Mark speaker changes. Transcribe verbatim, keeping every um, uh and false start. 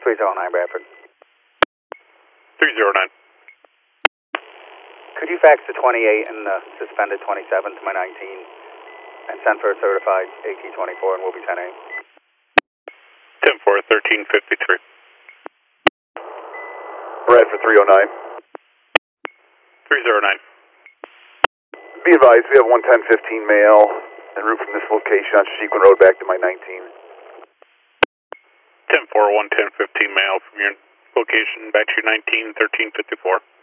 Speaker 1: three zero nine Bradford.
Speaker 2: three zero nine.
Speaker 1: Could you fax the twenty-eight and the suspended twenty-seven to my nineteen and send for a certified A T twenty-four and we'll be ten eight?
Speaker 2: ten four, thirteen fifty-three.
Speaker 3: Bradford three oh nine.
Speaker 2: three zero nine.
Speaker 3: Be advised, we have one ten fifteen mail en route from this location on Sequin Road back to my nineteen.
Speaker 2: ten four, one ten fifteen mail from your location back to your nineteen, thirteen fifty-four.